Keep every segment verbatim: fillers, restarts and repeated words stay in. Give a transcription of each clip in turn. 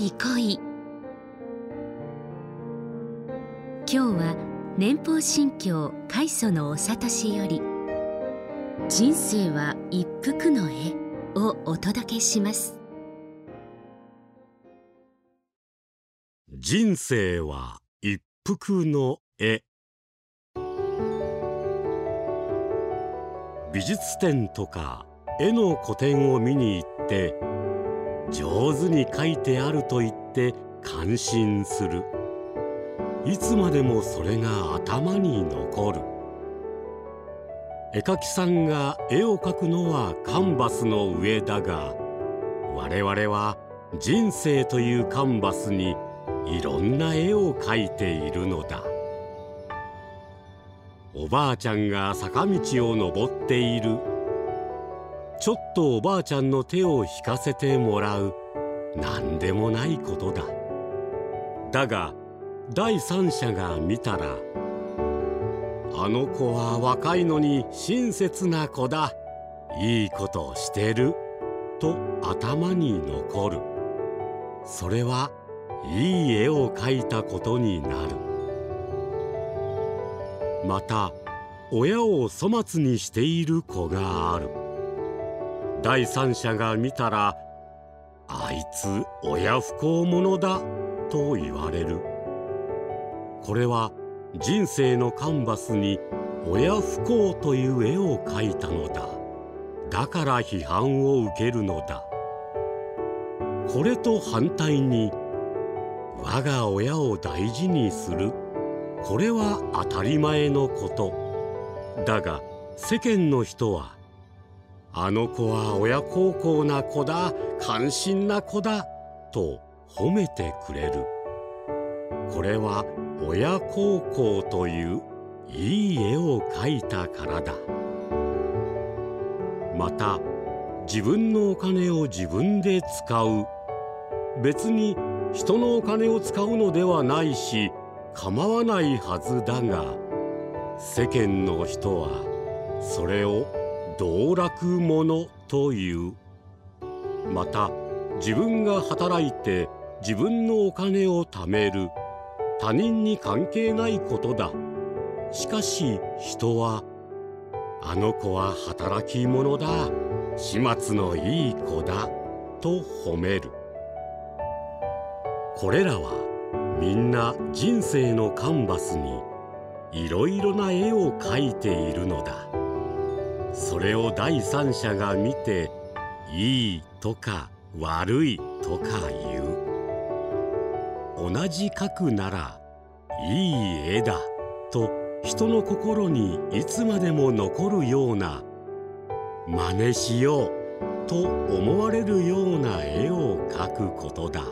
憩い。今日は年俸新教開祖のお諭しより人生は一幅の絵をお届けします。 人生は一幅の絵。美術展とか絵の個展を見に行って上手に描いてあると言って感心する。いつまでもそれが頭に残る。絵描きさんが絵を描くのはカンバスの上だが、我々は人生というカンバスにいろんな絵を描いているのだ。おばあちゃんが坂道を登っている。ちょっとおばあちゃんの手を引かせてもらう。なんでもないことだ。だが第三者が見たら、あの子は若いのに親切な子だ。いいことしてる。と頭に残る。それはいい絵を描いたことになる。また親を粗末にしている子がある。第三者が見たら、あいつ親不孝者だと言われる。これは人生のカンバスに親不孝という絵を描いたのだ。だから批判を受けるのだ。これと反対に我が親を大事にする。これは当たり前のこと。だが世間の人は、あの子は親孝行な子だ、感心な子だと褒めてくれる。これは親孝行といういい絵を描いたからだ。また自分のお金を自分で使う。別に人のお金を使うのではないし構わないはずだが、世間の人はそれを道楽者という。また自分が働いて自分のお金を貯める。他人に関係ないことだ。しかし人は、あの子は働き者だ、始末のいい子だと褒める。これらはみんな人生のカンバスにいろいろな絵を描いているのだ。それを第三者が見て、いいとか悪いとか言う。同じ描くならいい絵だと人の心にいつまでも残るような、真似しようと思われるような絵を描くことだ。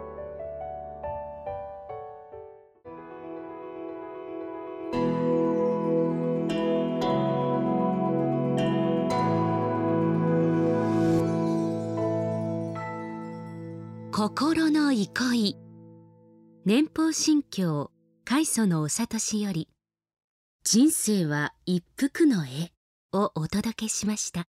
心の憩い。年俸新教開祖のお諭しより人生は一幅の絵をお届けしました。